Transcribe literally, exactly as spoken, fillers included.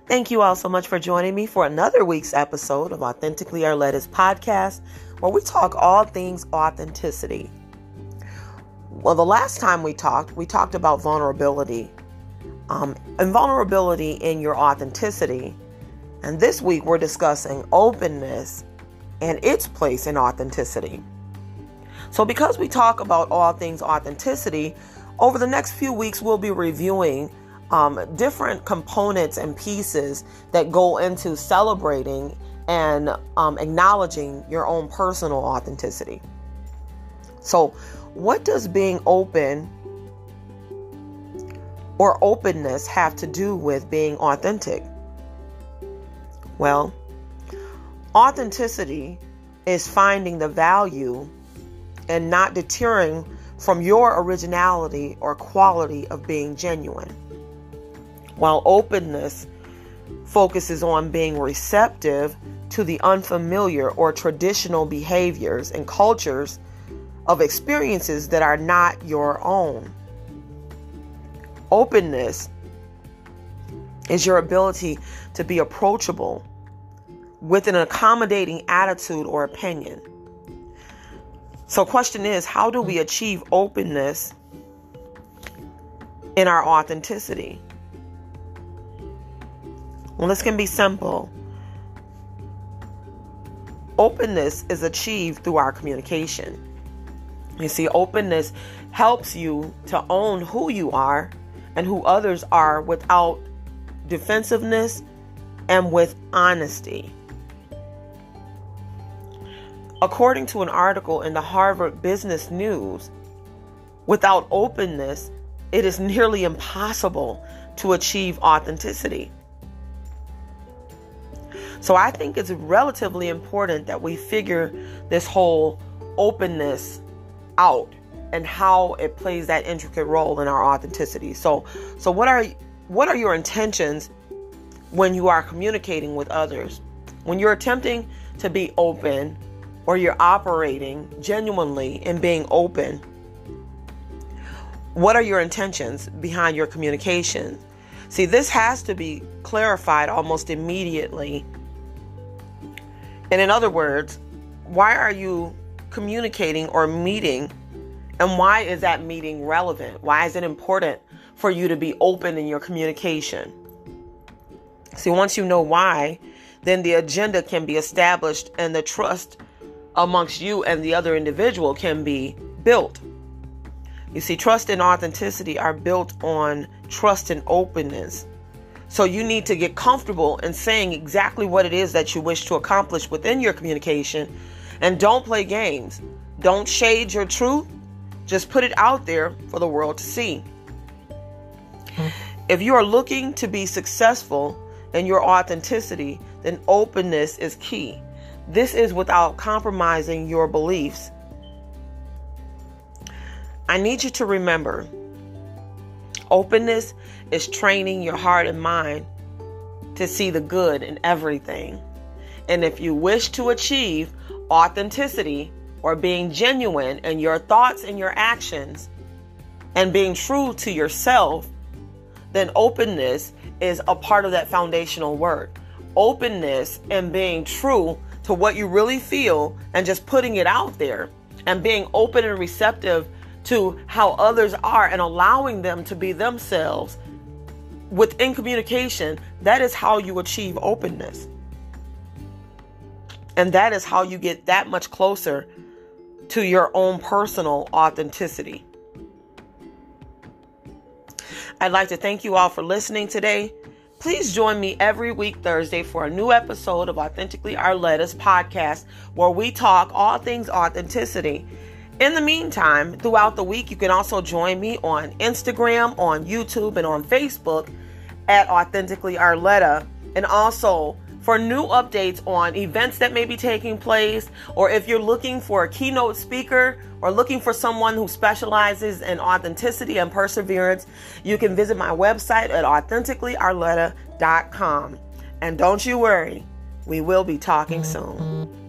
Thank you all so much for joining me for another week's episode of Authentically Arletta's podcast, where we talk all things authenticity. Well, the last time we talked, we talked about vulnerability, um, and vulnerability in your authenticity. And this week we're discussing openness and its place in authenticity. So because we talk about all things authenticity, over the next few weeks we'll be reviewing um, different components and pieces that go into celebrating and um, acknowledging your own personal authenticity. So what does being open or openness have to do with being authentic? Well, authenticity is finding the value and not deterring from your originality or quality of being genuine, while openness focuses on being receptive to the unfamiliar or traditional behaviors and cultures of experiences that are not your own. Openness is your ability to be approachable with an accommodating attitude or opinion. So question is, how do we achieve openness in our authenticity? Well, this can be simple. Openness is achieved through our communication. You see, openness helps you to own who you are and who others are without defensiveness and with honesty. According to an article in the Harvard Business News, without openness, it is nearly impossible to achieve authenticity. So I think it's relatively important that we figure this whole openness out and how it plays that intricate role in our authenticity. So, so what are what are your intentions when you are communicating with others? When you're attempting to be open, or you're operating genuinely in being open, what are your intentions behind your communication? See, this has to be clarified almost immediately. And in other words, why are you communicating or meeting? And why is that meeting relevant? Why is it important for you to be open in your communication? See, once you know why, then the agenda can be established and the trust amongst you and the other individual can be built. You see, trust and authenticity are built on trust and openness. So you need to get comfortable in saying exactly what it is that you wish to accomplish within your communication. And don't play games. Don't shade your truth. Just put it out there for the world to see. Mm-hmm. If you are looking to be successful in your authenticity, then openness is key. This is without compromising your beliefs. I need you to remember, openness is training your heart and mind to see the good in everything. And if you wish to achieve authenticity or being genuine in your thoughts and your actions and being true to yourself, then openness is a part of that foundational work. Openness and being true to what you really feel and just putting it out there and being open and receptive to how others are and allowing them to be themselves within communication, that is how you achieve openness. And that is how you get that much closer to your own personal authenticity. I'd like to thank you all for listening today. Please join me every week Thursday for a new episode of Authentically Arletta's podcast, where we talk all things authenticity. In the meantime, throughout the week, you can also join me on Instagram, on YouTube, and on Facebook at Authentically Arletta. And also for new updates on events that may be taking place, or if you're looking for a keynote speaker or looking for someone who specializes in authenticity and perseverance, you can visit my website at authentically arletta dot com. And don't you worry, we will be talking soon.